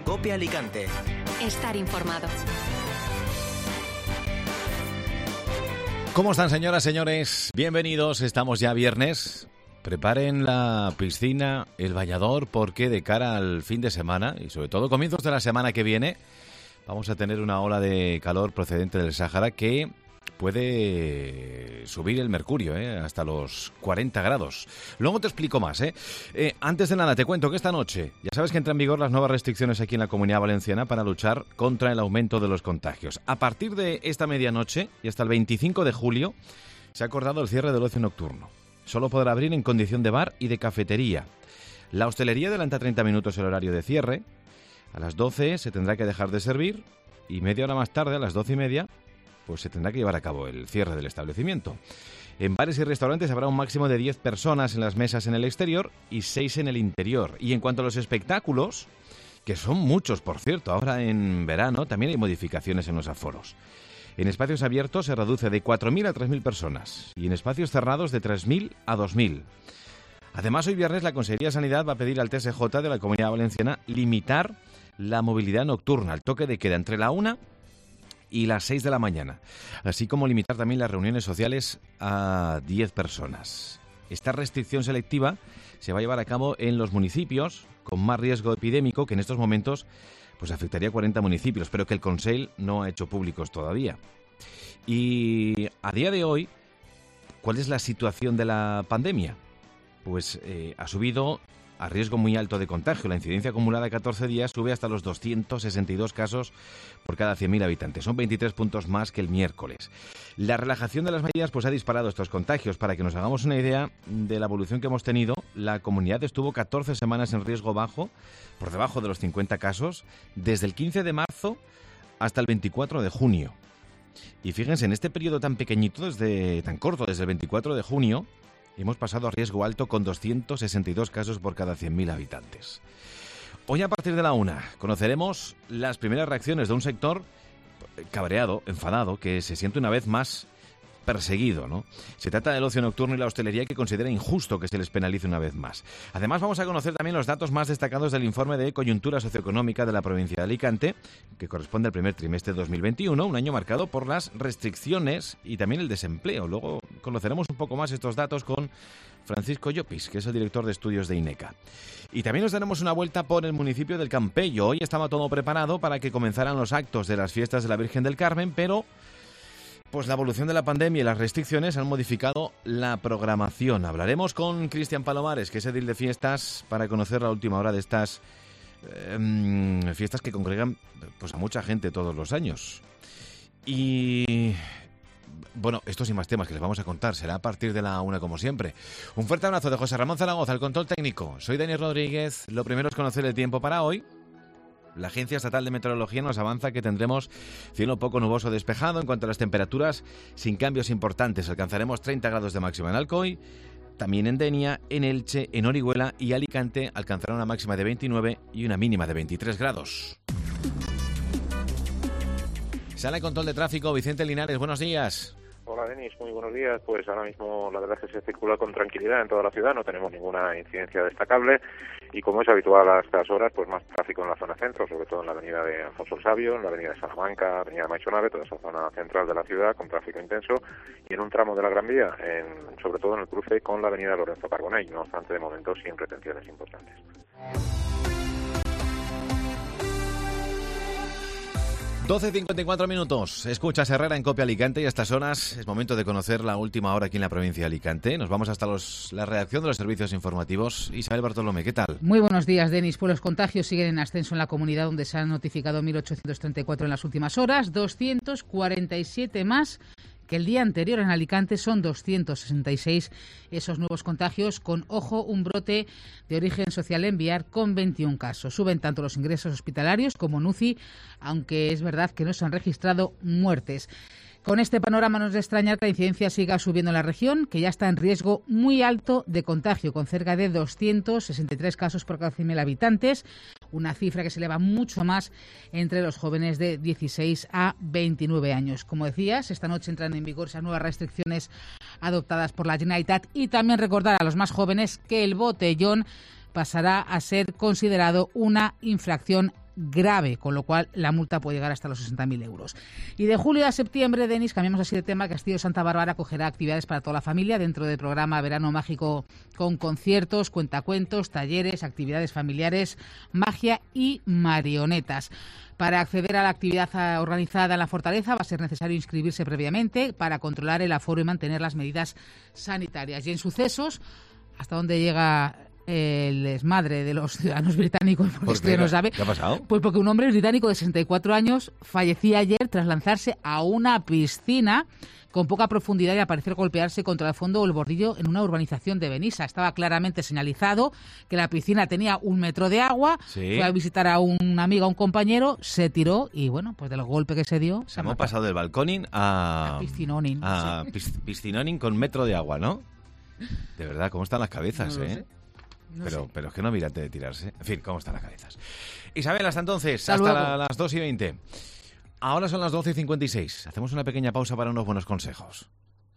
COPE Alicante. Estar informado. ¿Cómo están, señoras, señores? Bienvenidos, estamos ya viernes. Preparen la piscina, el bañador, porque de cara al fin de semana y sobre todo comienzos de la semana que viene vamos a tener una ola de calor procedente del Sáhara que puede subir el mercurio hasta los 40 grados. Luego te explico más. Antes de nada, te cuento que esta noche ya sabes que entran en vigor las nuevas restricciones aquí en la Comunidad Valenciana para luchar contra el aumento de los contagios. A partir de esta medianoche y hasta el 25 de julio se ha acordado el cierre del ocio nocturno. Solo podrá abrir en condición de bar y de cafetería. La hostelería adelanta 30 minutos el horario de cierre. A las 12 se tendrá que dejar de servir y media hora más tarde, a las 12:30, pues se tendrá que llevar a cabo el cierre del establecimiento. En bares y restaurantes habrá un máximo de 10 personas en las mesas en el exterior y 6 en el interior. Y en cuanto a los espectáculos, que son muchos, por cierto, ahora en verano también hay modificaciones en los aforos. En espacios abiertos se reduce de 4.000 a 3.000 personas y en espacios cerrados de 3.000 a 2.000. Además, hoy viernes la Consejería de Sanidad va a pedir al TSJ de la Comunidad Valenciana limitar la movilidad nocturna, el toque de queda entre la 1 y las 6 de la mañana, así como limitar también las reuniones sociales a 10 personas. Esta restricción selectiva se va a llevar a cabo en los municipios con más riesgo epidémico, que en estos momentos pues afectaría a 40 municipios, pero que el Consell no ha hecho públicos todavía. Y a día de hoy, ¿cuál es la situación de la pandemia? Pues ha subido a riesgo muy alto de contagio. La incidencia acumulada a 14 días sube hasta los 262 casos por cada 100.000 habitantes. Son 23 puntos más que el miércoles. La relajación de las medidas pues ha disparado estos contagios. Para que nos hagamos una idea de la evolución que hemos tenido, la comunidad estuvo 14 semanas en riesgo bajo, por debajo de los 50 casos, desde el 15 de marzo hasta el 24 de junio. Y fíjense, en este periodo tan pequeñito, tan corto, desde el 24 de junio, hemos pasado a riesgo alto con 262 casos por cada 100.000 habitantes. Hoy a partir de la 1 conoceremos las primeras reacciones de un sector cabreado, enfadado, que se siente una vez más perseguido, ¿no? Se trata del ocio nocturno y la hostelería, que considera injusto que se les penalice una vez más. Además, vamos a conocer también los datos más destacados del informe de coyuntura socioeconómica de la provincia de Alicante, que corresponde al primer trimestre de 2021, un año marcado por las restricciones y también el desempleo. Luego conoceremos un poco más estos datos con Francisco Llopis, que es el director de estudios de INECA. Y también nos daremos una vuelta por el municipio del Campello. Hoy estaba todo preparado para que comenzaran los actos de las fiestas de la Virgen del Carmen, pero pues la evolución de la pandemia y las restricciones han modificado la programación. Hablaremos con Cristian Palomares, que es edil de fiestas, para conocer la última hora de estas fiestas que congregan pues a mucha gente todos los años. Y bueno, estos y más temas que les vamos a contar será a partir de la 1, como siempre. Un fuerte abrazo de José Ramón Zaragoza, el control técnico. Soy Dani Rodríguez. Lo primero es conocer el tiempo para hoy. La Agencia Estatal de Meteorología nos avanza que tendremos cielo poco nuboso despejado. En cuanto a las temperaturas, sin cambios importantes. Alcanzaremos 30 grados de máxima en Alcoy, también en Denia, en Elche, en Orihuela y Alicante alcanzará una máxima de 29 y una mínima de 23 grados. Sala de control de tráfico, Vicente Linares, buenos días. Hola Denis, muy buenos días. Pues ahora mismo la verdad es que se circula con tranquilidad en toda la ciudad, no tenemos ninguna incidencia destacable y como es habitual a estas horas, pues más tráfico en la zona centro, sobre todo en la avenida de Alfonso el Sabio, en la avenida de Salamanca, avenida de Maichonave, toda esa zona central de la ciudad con tráfico intenso y en un tramo de la Gran Vía, sobre todo en el cruce con la avenida Lorenzo Carbonell, no obstante de momento sin retenciones importantes. 12:54 minutos. Escuchas Herrera en COPE Alicante y a estas horas es momento de conocer la última hora aquí en la provincia de Alicante. Nos vamos hasta la redacción de los servicios informativos. Isabel Bartolomé, ¿qué tal? Muy buenos días, Denis. Pues los contagios siguen en ascenso en la comunidad, donde se han notificado 1.834 en las últimas horas, 247 más que el día anterior. En Alicante son 266 esos nuevos contagios, con, ojo, un brote de origen social en Biar con 21 casos. Suben tanto los ingresos hospitalarios como en UCI, aunque es verdad que no se han registrado muertes. Con este panorama no es de extrañar que la incidencia siga subiendo en la región, que ya está en riesgo muy alto de contagio, con cerca de 263 casos por cada 100.000 habitantes, una cifra que se eleva mucho más entre los jóvenes de 16 a 29 años. Como decías, esta noche entran en vigor esas nuevas restricciones adoptadas por la Generalitat y también recordar a los más jóvenes que el botellón pasará a ser considerado una infracción grave, con lo cual la multa puede llegar hasta los 60.000 euros. Y de julio a septiembre, Denis, cambiamos así de tema. Castillo de Santa Bárbara acogerá actividades para toda la familia dentro del programa Verano Mágico, con conciertos, cuentacuentos, talleres, actividades familiares, magia y marionetas. Para acceder a la actividad organizada en la fortaleza va a ser necesario inscribirse previamente para controlar el aforo y mantener las medidas sanitarias. Y en sucesos, ¿hasta dónde llega el desmadre de los ciudadanos británicos? ¿Por qué? No sabe. ¿Qué ha pasado? Pues porque un hombre británico de 64 años fallecía ayer tras lanzarse a una piscina con poca profundidad y al parecer golpearse contra el fondo o el bordillo en una urbanización de Benissa. Estaba claramente señalizado que la piscina tenía 1 metro de agua. Sí. Fue a visitar a un amigo, a un compañero, se tiró y bueno, pues del golpe que se dio... Se hemos pasado del balconing a piscinoning. A piscinoning con metro de agua, ¿no? De verdad, ¿cómo están las cabezas, No lo sé. Pero es que no mira antes de tirarse. En fin, ¿cómo están las cabezas? Isabel, hasta entonces, Hasta hasta luego. las 2:20. Ahora son las 12:56. Hacemos una pequeña pausa para unos buenos consejos.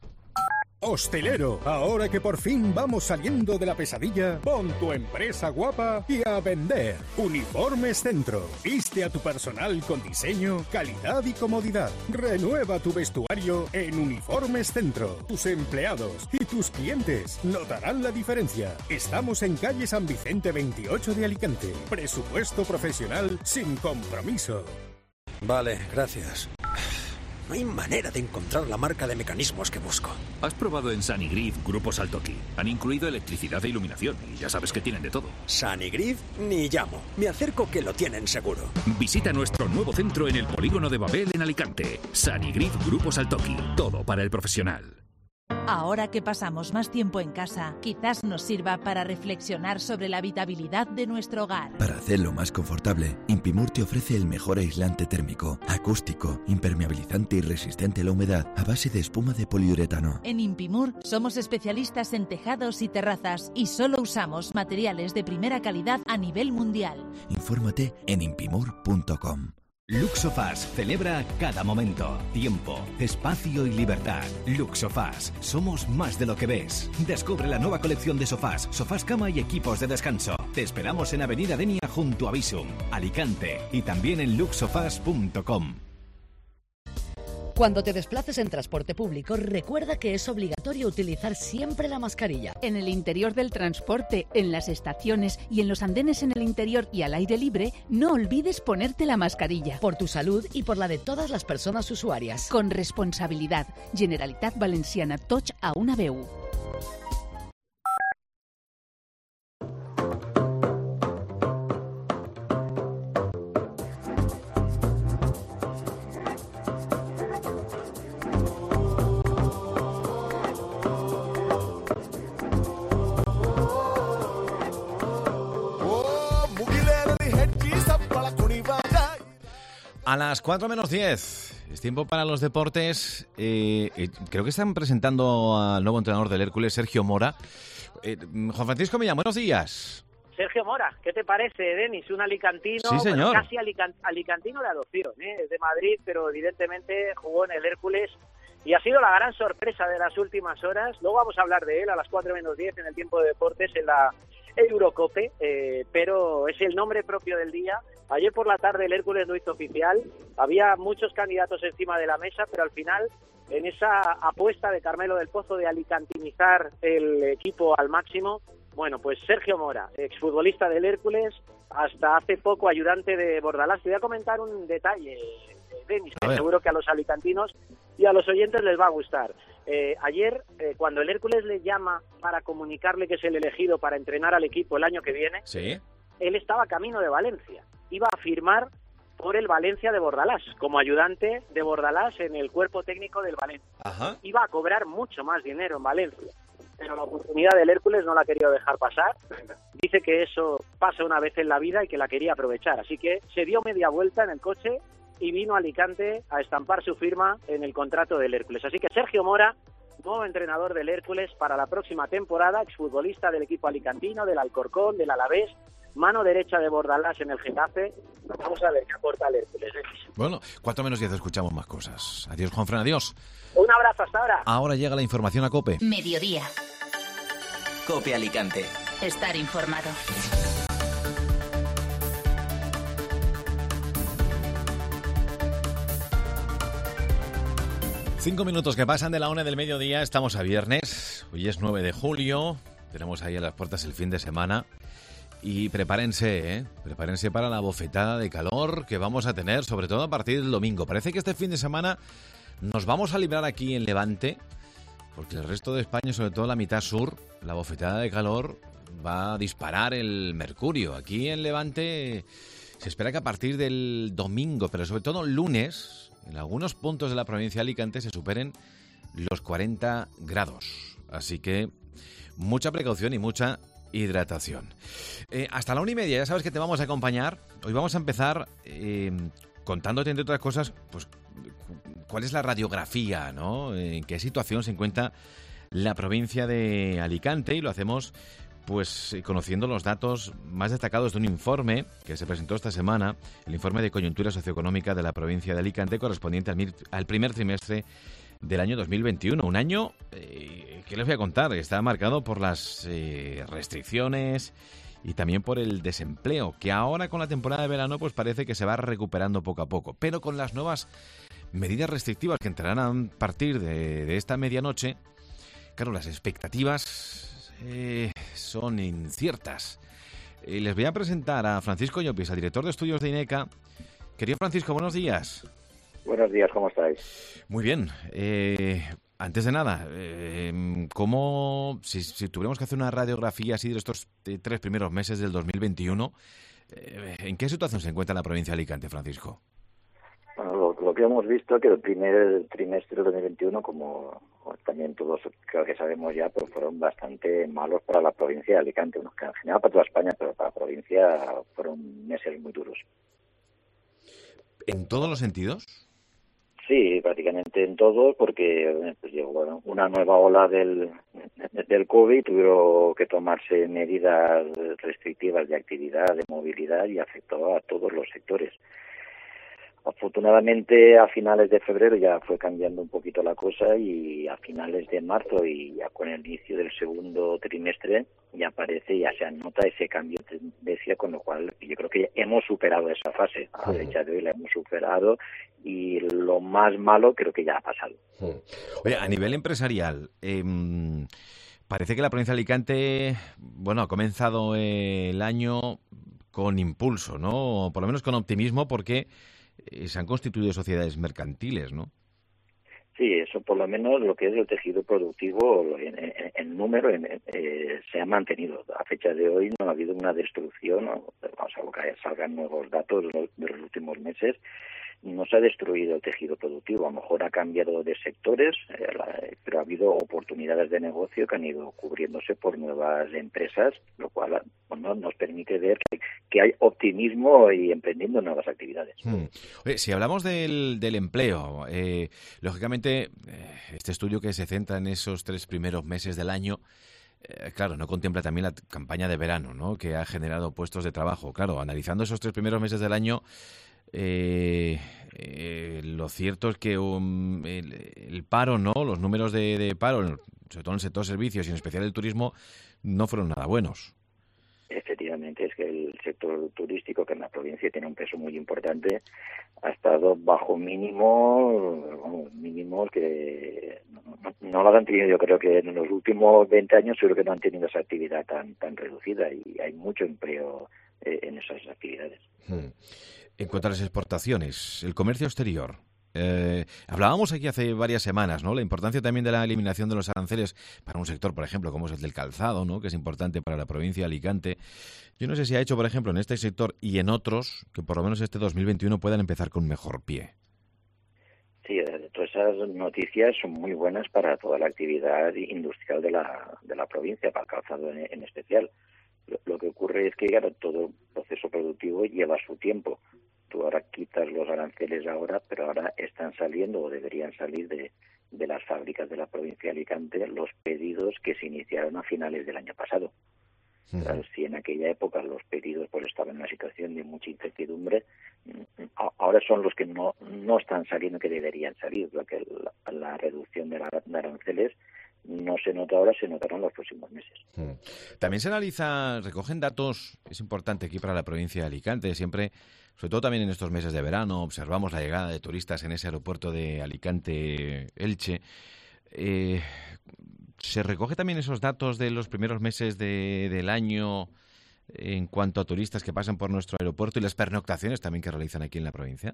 Hostelero, ahora que por fin vamos saliendo de la pesadilla, pon tu empresa guapa y a vender. Uniformes Centro. Viste a tu personal con diseño, calidad y comodidad. Renueva tu vestuario en Uniformes Centro. Tus empleados y tus clientes notarán la diferencia. Estamos en calle San Vicente 28 de Alicante. Presupuesto profesional sin compromiso. Vale, gracias. No hay manera de encontrar la marca de mecanismos que busco. Has probado en Sanigrid Grupo Saltoki. Han incluido electricidad e iluminación y ya sabes que tienen de todo. Sanigrid ni llamo. Me acerco que lo tienen seguro. Visita nuestro nuevo centro en el Polígono de Babel en Alicante. Sanigrid Grupo Saltoki. Todo para el profesional. Ahora que pasamos más tiempo en casa, quizás nos sirva para reflexionar sobre la habitabilidad de nuestro hogar. Para hacerlo más confortable, Impimur te ofrece el mejor aislante térmico, acústico, impermeabilizante y resistente a la humedad a base de espuma de poliuretano. En Impimur somos especialistas en tejados y terrazas y solo usamos materiales de primera calidad a nivel mundial. Infórmate en impimur.com. Luxofast celebra cada momento, tiempo, espacio y libertad. Luxofast, somos más de lo que ves. Descubre la nueva colección de sofás, cama y equipos de descanso. Te esperamos en Avenida Denia junto a Visum, Alicante y también en luxofast.com. Cuando te desplaces en transporte público, recuerda que es obligatorio utilizar siempre la mascarilla. En el interior del transporte, en las estaciones y en los andenes en el interior y al aire libre, no olvides ponerte la mascarilla. Por tu salud y por la de todas las personas usuarias. Con responsabilidad. Generalitat Valenciana, Toch a una veu. A las 4:10, es tiempo para los deportes. Creo que están presentando al nuevo entrenador del Hércules, Sergio Mora. Juan Francisco Millán, buenos días. Sergio Mora, ¿qué te parece, Denis? Un alicantino, sí, señor. Bueno, casi alicantino de adopción, es de Madrid, pero evidentemente jugó en el Hércules y ha sido la gran sorpresa de las últimas horas. Luego vamos a hablar de él a las 4:10 en el tiempo de deportes en la Eurocope, pero es el nombre propio del día. Ayer por la tarde el Hércules lo hizo oficial, había muchos candidatos encima de la mesa, pero al final, en esa apuesta de Carmelo del Pozo de alicantinizar el equipo al máximo, bueno, pues Sergio Mora, exfutbolista del Hércules, hasta hace poco ayudante de Bordalás. Te voy a comentar un detalle, Denis, que seguro que a los alicantinos y a los oyentes les va a gustar. Ayer, cuando el Hércules le llama para comunicarle que es el elegido para entrenar al equipo el año que viene, ¿sí? Él estaba camino de Valencia. Iba a firmar por el Valencia de Bordalás, como ayudante de Bordalás en el cuerpo técnico del Valencia. Ajá. Iba a cobrar mucho más dinero en Valencia, pero la oportunidad del Hércules no la ha querido dejar pasar. Dice que eso pasa una vez en la vida y que la quería aprovechar. Así que se dio media vuelta en el coche y vino a Alicante a estampar su firma en el contrato del Hércules. Así que Sergio Mora, nuevo entrenador del Hércules para la próxima temporada, exfutbolista del equipo alicantino, del Alcorcón, del Alavés, mano derecha de Bordalás en el Getafe. Vamos a ver qué aporta el Hércules. Bueno, 4:10 escuchamos más cosas. Adiós, Juanfran, adiós. Un abrazo, hasta ahora. Ahora llega la información a COPE. Mediodía. COPE Alicante. Estar informado. 5 minutos que pasan de la 1 del mediodía, estamos a viernes, hoy es 9 de julio, tenemos ahí a las puertas el fin de semana y prepárense para la bofetada de calor que vamos a tener, sobre todo a partir del domingo. Parece que este fin de semana nos vamos a librar aquí en Levante, porque el resto de España, sobre todo la mitad sur, la bofetada de calor va a disparar el mercurio. Aquí en Levante se espera que a partir del domingo, pero sobre todo lunes, en algunos puntos de la provincia de Alicante se superen los 40 grados. Así que mucha precaución y mucha hidratación. Hasta la 1:30, ya sabes que te vamos a acompañar. Hoy vamos a empezar contándote, entre otras cosas, pues cuál es la radiografía, ¿no? En qué situación se encuentra la provincia de Alicante, y lo hacemos pues conociendo los datos más destacados de un informe que se presentó esta semana, el informe de coyuntura socioeconómica de la provincia de Alicante, correspondiente al primer trimestre del año 2021. Un año que les voy a contar, está marcado por las restricciones y también por el desempleo, que ahora con la temporada de verano pues parece que se va recuperando poco a poco, pero con las nuevas medidas restrictivas que entrarán a partir de esta medianoche, claro, las expectativas son inciertas. Les voy a presentar a Francisco Llopis, al director de estudios de INECA. Querido Francisco, buenos días. Buenos días, ¿cómo estáis? Muy bien. Antes de nada, ¿cómo, si tuviéramos que hacer una radiografía así de estos 3 primeros meses del 2021, ¿en qué situación se encuentra la provincia de Alicante, Francisco? Bueno, lo que hemos visto que el primer trimestre de 2021, como también todos creo que sabemos ya, pues fueron bastante malos para la provincia de Alicante, bueno, que en general para toda España, pero para la provincia fueron meses muy duros. ¿En todos los sentidos? Sí, prácticamente en todo, porque pues llegó una nueva ola del COVID, tuvieron que tomarse medidas restrictivas de actividad, de movilidad, y afectó a todos los sectores. Afortunadamente a finales de febrero ya fue cambiando un poquito la cosa, y a finales de marzo y ya con el inicio del segundo trimestre ya se nota ese cambio de tendencia, con lo cual yo creo que hemos superado esa fase. A fecha de hoy la hemos superado y lo más malo creo que ya ha pasado. Oye, a nivel empresarial, parece que la provincia de Alicante, bueno, ha comenzado el año con impulso, ¿no? Por lo menos con optimismo, porque se han constituido sociedades mercantiles, ¿no? Sí, eso por lo menos lo que es el tejido productivo en número se ha mantenido. A fecha de hoy no ha habido una destrucción, vamos a buscar, salgan nuevos datos de los últimos meses. No se ha destruido el tejido productivo, a lo mejor ha cambiado de sectores, pero ha habido oportunidades de negocio que han ido cubriéndose por nuevas empresas, lo cual nos permite ver que hay optimismo y emprendiendo nuevas actividades. Oye, si hablamos del empleo, lógicamente este estudio que se centra en esos 3 primeros meses del año, claro, no contempla también la campaña de verano, ¿no?, que ha generado puestos de trabajo. Claro, analizando esos 3 primeros meses del año, lo cierto es que el paro, ¿no?, los números de paro, sobre todo en el sector servicios y en especial el turismo, no fueron nada buenos. Efectivamente, es que el sector turístico, que en la provincia tiene un peso muy importante, ha estado bajo mínimos que no lo han tenido. Yo creo que en los últimos 20 años seguro que no han tenido esa actividad tan reducida, y hay mucho empleo en esas actividades. En cuanto a las exportaciones, el comercio exterior, hablábamos aquí hace varias semanas, ¿no?, la importancia también de la eliminación de los aranceles para un sector, por ejemplo, como es el del calzado, ¿no?, que es importante para la provincia de Alicante. Yo no sé si ha hecho, por ejemplo, en este sector y en otros, que por lo menos este 2021 puedan empezar con mejor pie. Sí, todas esas noticias son muy buenas para toda la actividad industrial de la provincia, para el calzado en especial. Lo que ocurre es que, claro, todo proceso productivo lleva su tiempo. Tú ahora quitas los aranceles pero ahora están saliendo o deberían salir de las fábricas de la provincia de Alicante los pedidos que se iniciaron a finales del año pasado. Claro, si en aquella época los pedidos pues estaban en una situación de mucha incertidumbre, ahora son los que no están saliendo, que deberían salir. Lo que la reducción de aranceles no se nota ahora, se notará en los próximos meses. También se recogen datos, es importante aquí para la provincia de Alicante, siempre, sobre todo también en estos meses de verano, observamos la llegada de turistas en ese aeropuerto de Alicante-Elche. ¿Se recoge también esos datos de los primeros meses del año en cuanto a turistas que pasan por nuestro aeropuerto y las pernoctaciones también que realizan aquí en la provincia?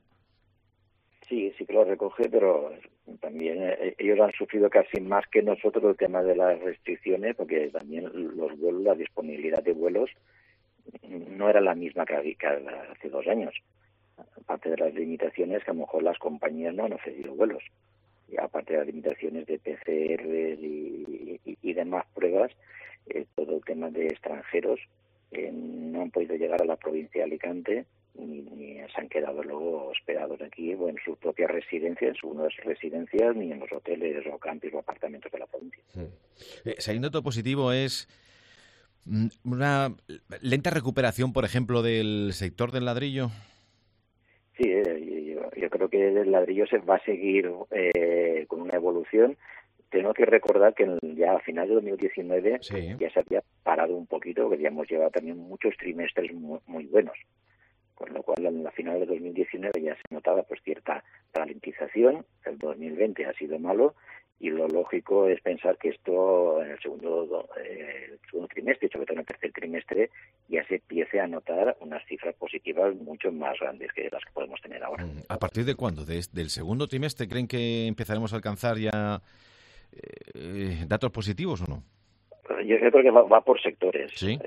Sí que lo recoge, pero también ellos han sufrido casi más que nosotros el tema de las restricciones, porque también los vuelos, la disponibilidad de vuelos no era la misma que hace 2 años. Aparte de las limitaciones, que a lo mejor las compañías no han ofrecido vuelos. Y aparte de las limitaciones de PCR y demás pruebas, todo el tema de extranjeros no han podido llegar a la provincia de Alicante ni se han quedado luego hospedados aquí o en sus propias residencias, ni en los hoteles o campings o apartamentos de la provincia. Saliendo todo positivo, es una lenta recuperación, por ejemplo, del sector del ladrillo. Sí, yo creo que el ladrillo se va a seguir con una evolución. Tengo que recordar que ya a finales de 2019 ya se había parado un poquito, que habíamos llevado también muchos trimestres muy buenos. Con lo cual, en la final de 2019 ya se notaba pues cierta ralentización. El 2020 ha sido malo y lo lógico es pensar que esto en el segundo trimestre, sobre todo en el tercer trimestre, ya se empiece a notar unas cifras positivas mucho más grandes que las que podemos tener ahora. ¿A partir de cuándo? ¿Del segundo trimestre creen que empezaremos a alcanzar ya datos positivos o no? Yo creo que va por sectores. Sí.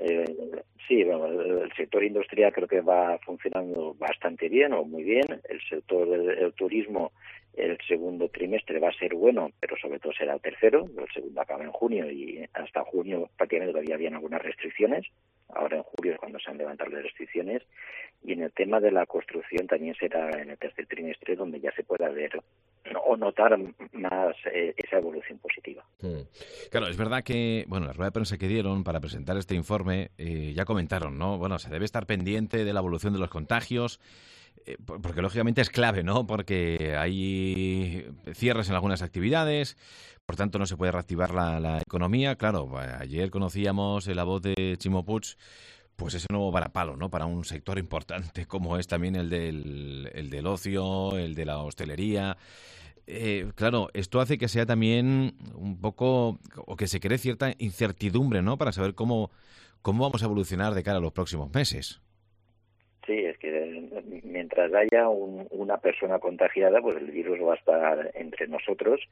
El sector industrial creo que va funcionando bastante bien o muy bien. El sector del turismo, el segundo trimestre va a ser bueno, pero sobre todo será el tercero. El segundo acaba en junio y hasta junio prácticamente todavía habían algunas restricciones. Ahora en julio es cuando se han levantado las restricciones. Y en el tema de la construcción también será en el tercer trimestre donde ya se pueda ver o notar más esa evolución positiva. Claro, es verdad que, la rueda de prensa que dieron para presentar este informe ya comentaron, ¿no? Se debe estar pendiente de la evolución de los contagios, porque lógicamente es clave, ¿no? Porque hay cierres en algunas actividades, por tanto no se puede reactivar la economía. Claro, ayer conocíamos la voz de Ximo Puig, pues ese nuevo varapalo, ¿no? Para un sector importante como es también el del ocio, el de la hostelería. Claro, esto hace que sea también un poco, o que se cree cierta incertidumbre, ¿no? Para saber cómo vamos a evolucionar de cara a los próximos meses. Sí, es que mientras haya una persona contagiada, pues el virus va a estar entre nosotros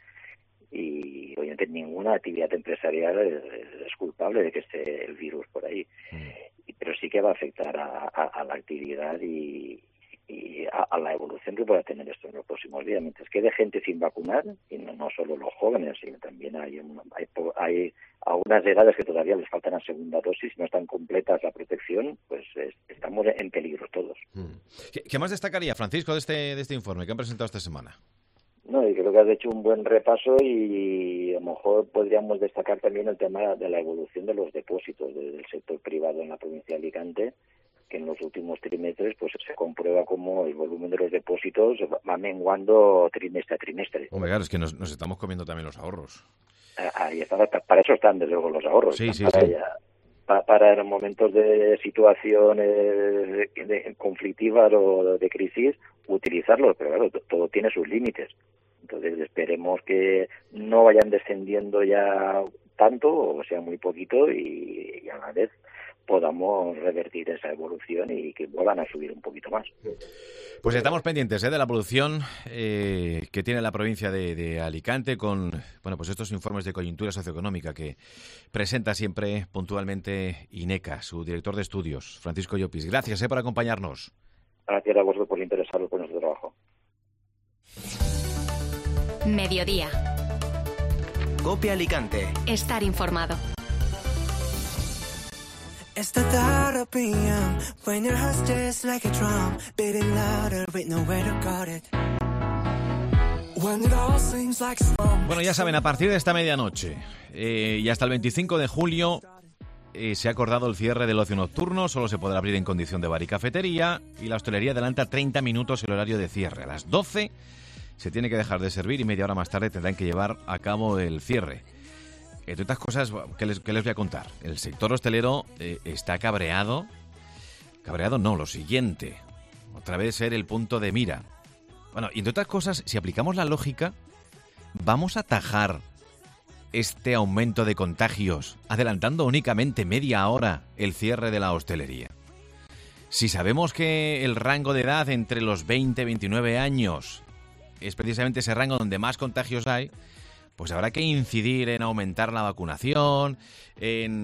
y obviamente ninguna actividad empresarial es culpable de que esté el virus por ahí. Pero sí que va a afectar a la actividad y a la evolución que pueda tener esto en los próximos días. Mientras quede gente sin vacunar, y no solo los jóvenes, sino también hay algunas edades que todavía les faltan la segunda dosis, no están completas la protección, pues estamos en peligro todos. ¿Qué más destacaría, Francisco, de este informe que han presentado esta semana? No, y creo que has hecho un buen repaso y a lo mejor podríamos destacar también el tema de la evolución de los depósitos del sector privado en la provincia de Alicante, que en los últimos trimestres pues se comprueba cómo el volumen de los depósitos va menguando trimestre a trimestre. Hombre, claro, es que nos estamos comiendo también los ahorros. Ahí está, para eso están desde luego los ahorros. Sí. Para momentos de situación conflictivas o de crisis, utilizarlos, pero claro, todo tiene sus límites. Entonces esperemos que no vayan descendiendo ya tanto, o sea muy poquito, y a la vez podamos revertir esa evolución y que vuelvan a subir un poquito más. Pues estamos pendientes de la evolución que tiene la provincia de Alicante con pues estos informes de coyuntura socioeconómica que presenta siempre puntualmente INECA, su director de estudios, Francisco Llopis. Gracias por acompañarnos. Gracias a vosotros por interesaros por nuestro trabajo. Mediodía. COPE Alicante. Estar informado. It's the thought of PM when your heart's just like a drum, beating louder with nowhere to guard it. When it all seems like storm. Bueno, ya saben, a partir de esta medianoche y hasta el 25 de julio se ha acordado el cierre del ocio nocturno. Solo se podrá abrir en condición de bar y cafetería, y la hostelería adelanta 30 minutos el horario de cierre. A las 12 se tiene que dejar de servir y media hora más tarde tendrán que llevar a cabo el cierre. entre otras cosas, ¿qué les voy a contar? El sector hostelero está cabreado. Cabreado no, lo siguiente. Otra vez ser el punto de mira. Bueno, y entre otras cosas, si aplicamos la lógica, vamos a atajar este aumento de contagios adelantando únicamente media hora el cierre de la hostelería. Si sabemos que el rango de edad entre los 20 y 29 años es precisamente ese rango donde más contagios hay, pues habrá que incidir en aumentar la vacunación, en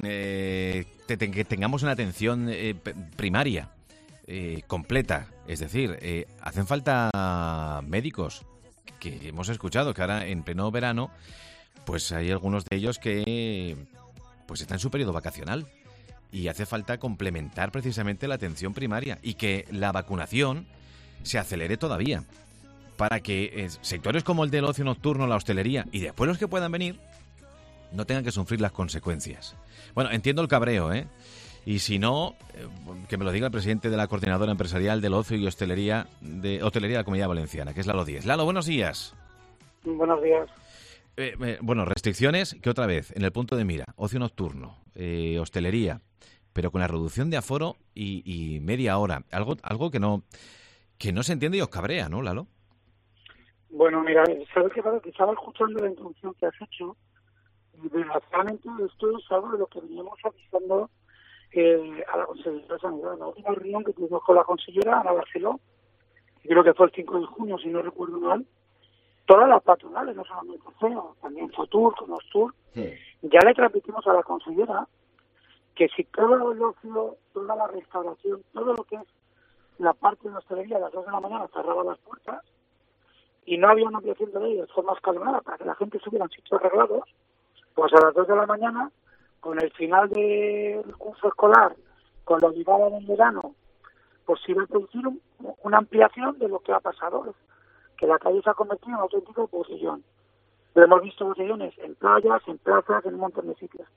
que tengamos una atención primaria completa. Es decir, hacen falta médicos, que hemos escuchado que ahora en pleno verano, pues hay algunos de ellos que pues están en su periodo vacacional y hace falta complementar precisamente la atención primaria y que la vacunación se acelere todavía para que sectores como el del ocio nocturno, la hostelería y después los que puedan venir no tengan que sufrir las consecuencias. Bueno, entiendo el cabreo, y si no, que me lo diga el presidente de la Coordinadora Empresarial del Ocio y Hostelería de la Comunidad Valenciana, que es Lalo Díez. Lalo, buenos días. Buenos días. Bueno, restricciones, que otra vez, en el punto de mira, ocio nocturno, hostelería, pero con la reducción de aforo y media hora, algo que no se entiende y os cabrea, ¿no, Lalo? Bueno, mira, sabes que estaba escuchando la introducción que has hecho y desgraciadamente esto es algo de lo que veníamos avisando a la consellera de Sanidad. En la última reunión que tuvimos con la consellera, Ana Barceló, creo que fue el 5 de junio, si no recuerdo mal, todas las patronales, no solamente CEO, también Fotur, Nostur, ya le transmitimos a la consellera que si todo el ocio, toda la restauración, todo lo que es la parte de la hostelería a las 2 de la mañana cerraba las puertas y no había una ampliación de ley de forma escalonada para que la gente estuviera en sitios arreglados, pues a las 2 de la mañana, con el final del curso escolar, con la llegada del verano, pues se iba a producir una ampliación de lo que ha pasado, que la calle se ha convertido en un auténtico botellón. Pero hemos visto botellones en playas, en plazas, en un montón de sitios.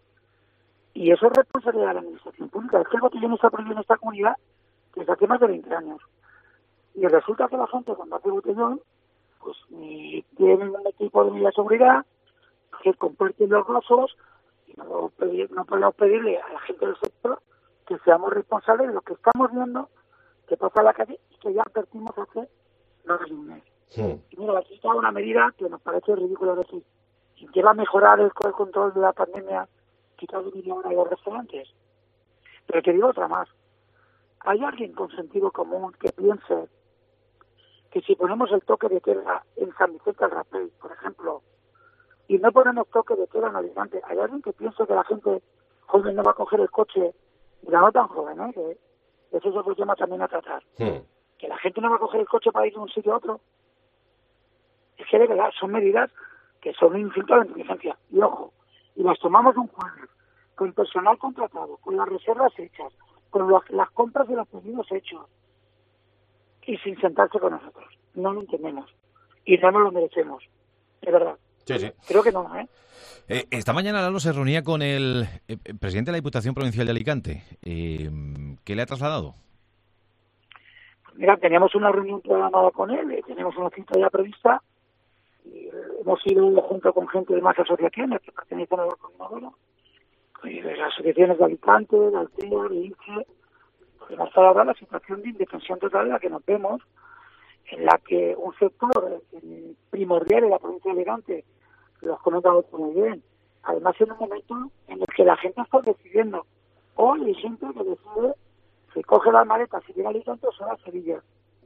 Y eso es responsabilidad de la administración pública. Es que el botellón está prohibido en esta comunidad desde hace más de 20 años. Y resulta que la gente cuando hace botellón, pues ni tienen un equipo de medida de seguridad, que comparten los vasos, y no podemos pedirle a la gente del sector que seamos responsables de lo que estamos viendo, que pasa en la calle y que ya advertimos hace más de un mes. Y mira, aquí está una medida que nos parece ridícula decir, que va a mejorar el control de la pandemia, quitar de media hora de los restaurantes. Pero te digo otra más. ¿Hay alguien con sentido común que piense que si ponemos el toque de queda en San Vicente del Raspall, por ejemplo, y no ponemos toque de queda en Alicante, hay alguien que piense que la gente joven no va a coger el coche, y la no tan joven, que eso es otro tema también a tratar, que la gente no va a coger el coche para ir de un sitio a otro? Es que de verdad son medidas que son un insulto a la inteligencia. Y ojo, y las tomamos un jueves, con personal contratado, con las reservas hechas, con las compras de los pedidos hechos, y sin sentarse con nosotros. No lo entendemos. Y no nos lo merecemos. De verdad. Sí. Creo que no, Esta mañana Lalo se reunía con el presidente de la Diputación Provincial de Alicante. ¿Qué le ha trasladado? Mira, teníamos una reunión programada con él, tenemos una cita ya prevista, y hemos ido junto con gente de más asociaciones que pertenecen a la coordinadora, y de las asociaciones de Alicante, de Altea, de Inche, porque nos ha dado la situación de indefensión total en la que nos vemos, en la que un sector primordial de la provincia de Alicante, lo has comentado muy bien, además en un momento en el que la gente está decidiendo, hoy hay gente que decide si coge las maletas y llega a Alicante o se va a Sevilla.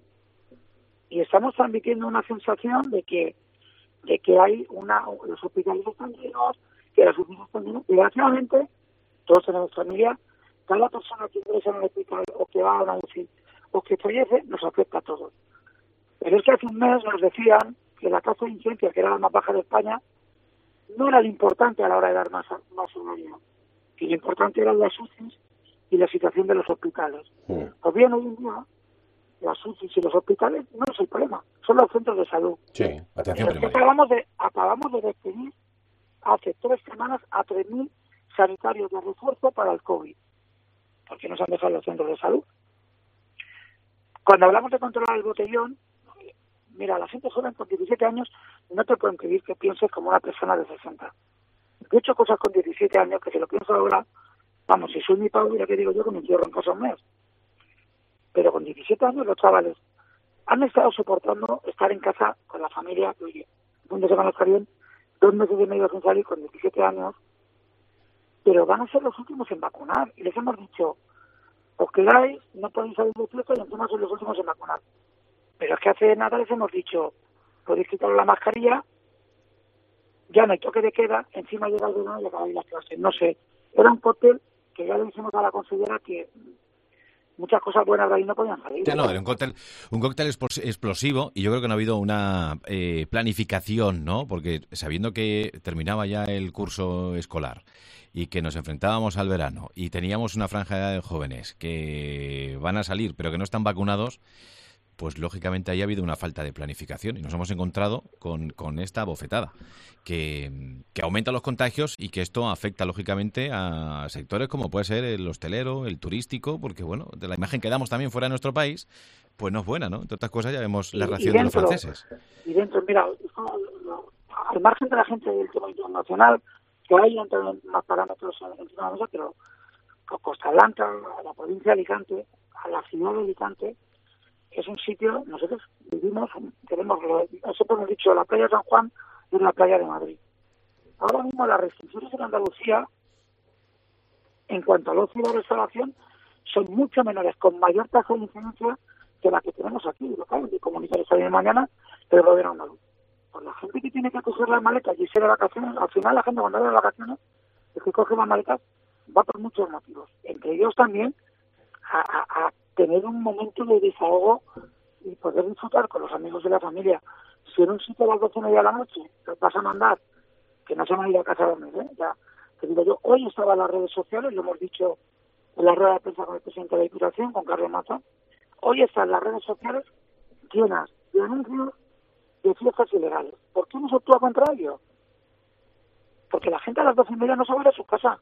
Y estamos transmitiendo una sensación de que hay los hospitales están llenos, que las UCI están llenas, y desgraciadamente todos tenemos familia, cada persona que ingresa en el hospital o que va a una UCI o que fallece nos afecta a todos. Pero es que hace un mes nos decían que la tasa de incidencia, que era la más baja de España, no era lo importante a la hora de dar más horario, que lo importante eran las UCI y la situación de los hospitales. Pues bien, hoy en día las UCI y los hospitales no es el problema, son los centros de salud. Sí, atención primaria. Acabamos de despedir hace 3 semanas a 3.000 sanitarios de refuerzo para el COVID, porque nos han dejado los centros de salud. Cuando hablamos de controlar el botellón, mira, la gente joven con 17 años no te pueden pedir que pienses como una persona de 60. Yo he hecho cosas con 17 años que si lo pienso ahora, vamos, si soy mi padre, ya que digo yo que me encierro en casa un mes. Pero con 17 años los chavales han estado soportando estar en casa con la familia, oye, ¿dónde se van a estar bien? 2 meses y medio sin salir con 17 años, pero van a ser los últimos en vacunar. Y les hemos dicho, os quedáis, no podéis salir de fiesta y encima son los últimos en vacunar. Pero es que hace nada les hemos dicho, podéis quitaros la mascarilla, ya no hay toque de queda, encima llega el verano y acabáis las clases. No sé, era un cóctel que ya le dijimos a la consellera que muchas cosas buenas de ahí no podían salir. Sí, no, era un cóctel explosivo y yo creo que no ha habido una planificación, ¿no? Porque sabiendo que terminaba ya el curso escolar y que nos enfrentábamos al verano y teníamos una franja de jóvenes que van a salir pero que no están vacunados, pues lógicamente ahí ha habido una falta de planificación y nos hemos encontrado con esta bofetada que aumenta los contagios y que esto afecta lógicamente a sectores como puede ser el hostelero, el turístico, porque bueno, de la imagen que damos también fuera de nuestro país, pues no es buena, ¿no? Entre otras cosas ya vemos la reacción de los franceses. Y dentro, mira, al margen de la gente del tema internacional, que hay entre más parámetros encima de la mesa, pero Costa Blanca, a la provincia de Alicante, a la ciudad de Alicante, es un sitio, nosotros vivimos, nosotros hemos dicho, la playa de San Juan y la playa de Madrid. Ahora mismo las restricciones en Andalucía, en cuanto al ocio y la restauración, son mucho menores, con mayor tasa de incidencia que la que tenemos aquí, local, de comunicar esta de mañana, el gobierno andaluz. Por la gente que tiene que coger las maletas y irse de vacaciones, al final la gente cuando va de vacaciones, es que coge las maletas, va por muchos motivos. Entre ellos también a tener un momento de desahogo y poder disfrutar con los amigos de la familia. Si en un sitio a las 12:30 de la noche te vas a mandar, que no se van a ir a casa a dormir, ya te digo yo, hoy estaba en las redes sociales, lo hemos dicho en la rueda de prensa con el presidente de la Diputación, con Carlos Maza, hoy están las redes sociales llenas de anuncios de fiestas ilegales. ¿Por qué no se actúa contra ello? Porque la gente a las 12:30 no se va a ir a su casa.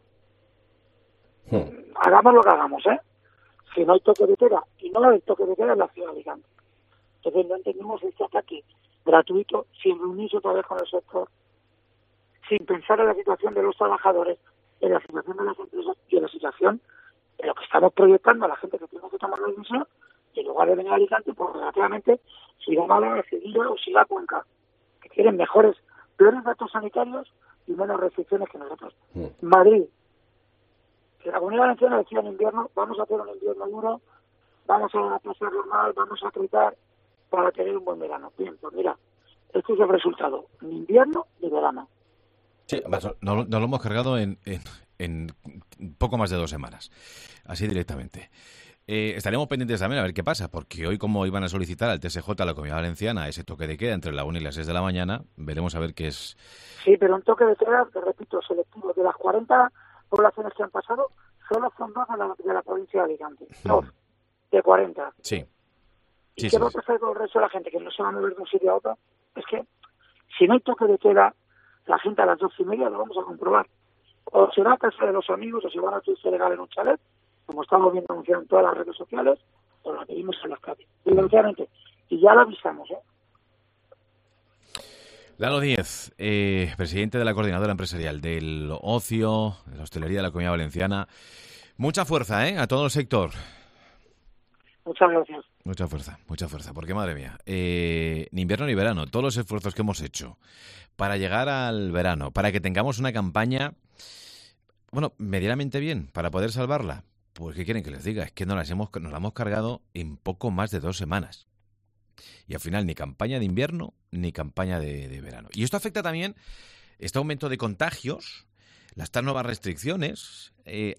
Hagamos lo que hagamos, si no hay toque de queda, y no hay toque de queda en la ciudad de Alicante. Entonces no entendemos este ataque gratuito, sin reunirse otra vez con el sector, sin pensar en la situación de los trabajadores, en la situación de las empresas y en la situación en lo que estamos proyectando a la gente que tiene que tomar la decisión, y en lugar de venir a Alicante, pues relativamente siga Málaga, Sevilla o siga Cuenca, que tienen peores datos sanitarios y menos restricciones que nosotros. Madrid, que la Comunidad Valenciana decía en invierno, vamos a hacer un invierno duro, vamos a pasarlo mal, vamos a apretar para tener un buen verano. Bien, pues mira, este es el resultado, ni invierno ni verano. Sí, no lo hemos cargado en poco más de 2 semanas, así directamente. Estaremos pendientes también a ver qué pasa, porque hoy, como iban a solicitar al TSJ, a la Comunidad Valenciana, ese toque de queda entre la 1 y las 6 de la mañana, veremos a ver qué es. Sí, pero un toque de queda, te repito, selectivo. De las 40 poblaciones que han pasado, solo son 2 de la provincia de Alicante. 2 de 40. Sí. ¿Y qué va a pasar con el resto de la gente que no se va a mover de un sitio a otro? Es que si no hay toque de queda, la gente a las 12:30 lo vamos a comprobar. O se va a casa de los amigos, o se van a hacer legal en un chalet, como estamos viendo anunciado en todas las redes sociales, o lo pedimos en las calles. Y ya lo avisamos, Lalo Díez, presidente de la Coordinadora Empresarial del Ocio, de la Hostelería de la Comunidad Valenciana. Mucha fuerza, a todo el sector. Muchas gracias. Mucha fuerza, porque madre mía, ni invierno ni verano, todos los esfuerzos que hemos hecho para llegar al verano, para que tengamos una campaña, medianamente bien, para poder salvarla. Pues, ¿qué quieren que les diga? Es que nos la hemos cargado en poco más de 2 semanas. Y al final, ni campaña de invierno, ni campaña de verano. Y esto afecta también, este aumento de contagios, estas nuevas restricciones,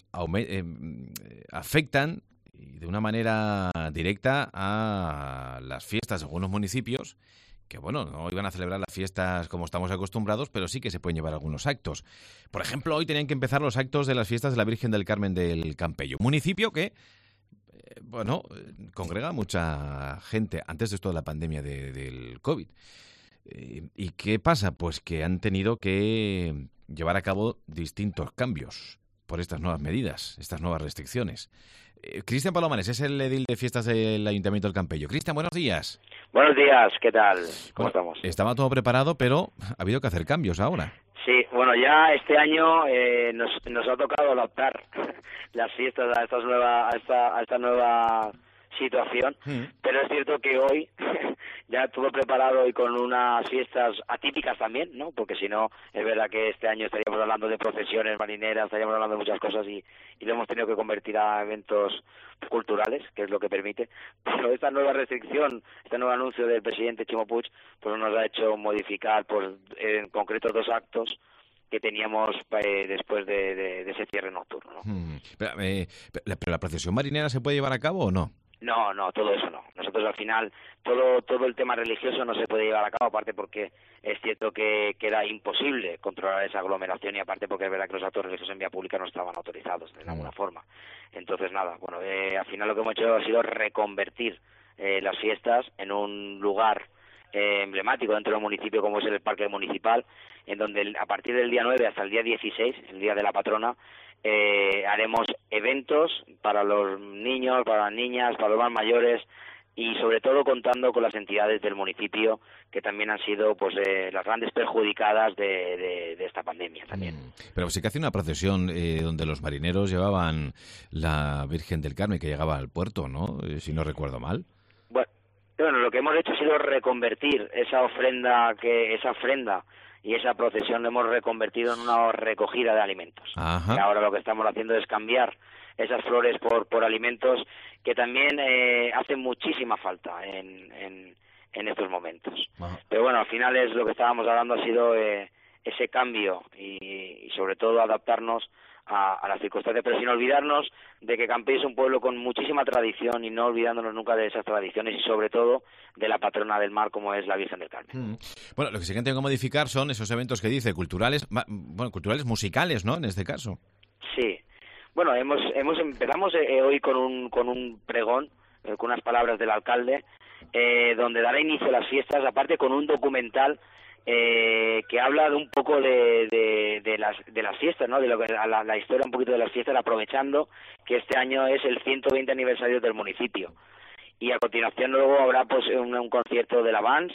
afectan de una manera directa a las fiestas de algunos municipios, que no iban a celebrar las fiestas como estamos acostumbrados, pero sí que se pueden llevar algunos actos. Por ejemplo, hoy tenían que empezar los actos de las fiestas de la Virgen del Carmen del Campello, municipio que, congrega mucha gente antes de esto de la pandemia del COVID. ¿Y qué pasa? Pues que han tenido que llevar a cabo distintos cambios por estas nuevas medidas, estas nuevas restricciones. Cristian Palomares es el edil de fiestas del Ayuntamiento del Campello. Cristian, buenos días. Buenos días, ¿qué tal? ¿Cómo estamos? Estaba todo preparado, pero ha habido que hacer cambios ahora. Sí, bueno, ya este año nos ha tocado adaptar las fiestas a esta nueva situación, pero es cierto que hoy ya todo preparado y con unas fiestas atípicas también, ¿no? Porque si no, es verdad que este año estaríamos hablando de procesiones marineras, estaríamos hablando de muchas cosas y lo hemos tenido que convertir a eventos culturales, que es lo que permite. Pero esta nueva restricción, este nuevo anuncio del presidente Ximo Puig, pues nos ha hecho modificar, pues en concreto 2 actos que teníamos después de ese cierre nocturno, ¿no? Pero la procesión marinera se puede llevar a cabo o no? No, todo eso no. Nosotros al final, todo el tema religioso no se puede llevar a cabo, aparte porque es cierto que era imposible controlar esa aglomeración y aparte porque es verdad que los actos religiosos en vía pública no estaban autorizados de alguna forma. Entonces nada, bueno, al final lo que hemos hecho ha sido reconvertir las fiestas en un lugar emblemático dentro del municipio como es el Parque Municipal, en donde a partir del día 9 hasta el día 16, el día de la patrona, haremos eventos para los niños, para las niñas, para los más mayores y sobre todo contando con las entidades del municipio que también han sido pues las grandes perjudicadas de esta pandemia también. Pero sí que hace una procesión donde los marineros llevaban la Virgen del Carmen que llegaba al puerto, ¿no? Si no recuerdo mal. Bueno, lo que hemos hecho ha sido reconvertir esa ofrenda y esa procesión la hemos reconvertido en una recogida de alimentos. Ajá. Y ahora lo que estamos haciendo es cambiar esas flores por alimentos que también hacen muchísima falta en estos momentos. Ajá. Pero bueno, al final es lo que estábamos hablando, ha sido ese cambio y sobre todo adaptarnos a las circunstancias, pero sin olvidarnos de que Campello es un pueblo con muchísima tradición y no olvidándonos nunca de esas tradiciones y sobre todo de la patrona del mar como es la Virgen del Carmen. Bueno, lo que sí que han tenido que modificar son esos eventos que dice culturales musicales, ¿no? En este caso. Sí. Bueno, empezamos hoy con un pregón, con unas palabras del alcalde, donde dará inicio a las fiestas, aparte con un documental que habla de un poco de las fiestas, ¿no? De lo que la historia un poquito de las fiestas, aprovechando que este año es el 120 aniversario del municipio. Y a continuación luego habrá pues un concierto de la Vans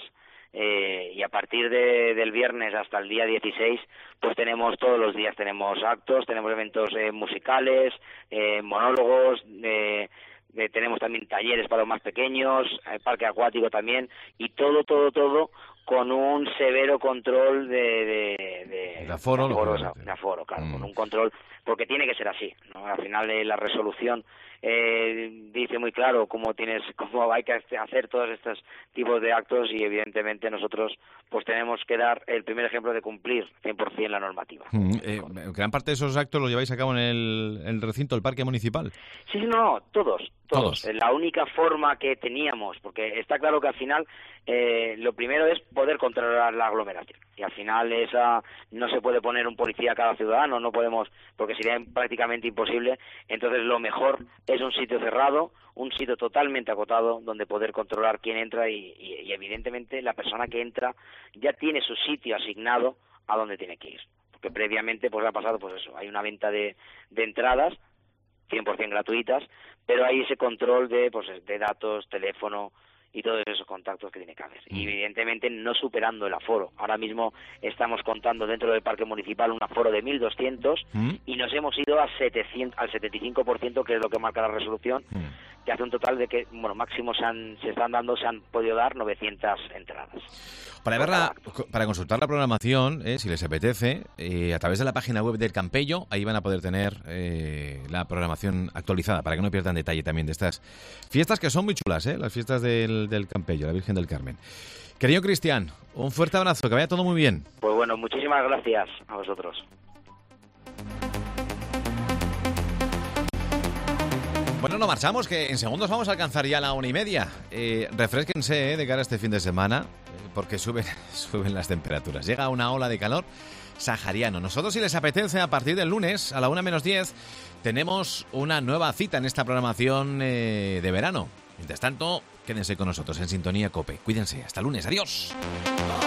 y a partir del viernes hasta el día 16 pues todos los días tenemos actos, tenemos eventos musicales, monólogos, tenemos también talleres para los más pequeños, parque acuático también y todo con un severo control de aforo, claro, con un control, porque tiene que ser así, ¿no? Al final la resolución dice muy claro cómo hay que hacer todos estos tipos de actos y evidentemente nosotros pues tenemos que dar el primer ejemplo de cumplir 100% la normativa. Gran parte de esos actos los lleváis a cabo en el recinto del Parque Municipal. Sí, no, todos. La única forma que teníamos, porque está claro que al final lo primero es poder controlar la aglomeración y al final no se puede poner un policía a cada ciudadano, no podemos, porque sería prácticamente imposible. Entonces lo mejor es un sitio cerrado, un sitio totalmente acotado donde poder controlar quién entra y evidentemente la persona que entra ya tiene su sitio asignado a donde tiene que ir, porque previamente pues ha pasado pues eso, hay una venta de entradas 100% gratuitas, pero hay ese control de datos, teléfono y todos esos contactos que tiene que haber. Y evidentemente no superando el aforo. Ahora mismo estamos contando dentro del Parque Municipal un aforo de 1.200 y nos hemos ido al 75%, que es lo que marca la resolución, que hace un total de que, máximo se han podido dar 900 entradas. Para consultar la programación, si les apetece, a través de la página web del Campello, ahí van a poder tener la programación actualizada, para que no pierdan detalle también de estas fiestas que son muy chulas, las fiestas del Campello, la Virgen del Carmen. Querido Cristian, un fuerte abrazo, que vaya todo muy bien. Pues bueno, muchísimas gracias a vosotros. Bueno, no marchamos, que en segundos vamos a alcanzar ya la 1:30. Refrésquense de cara a este fin de semana, porque suben las temperaturas. Llega una ola de calor sahariano. Nosotros, si les apetece, a partir del lunes a la 1:10, tenemos una nueva cita en esta programación de verano. Mientras tanto, quédense con nosotros en Sintonía COPE. Cuídense. Hasta lunes. Adiós.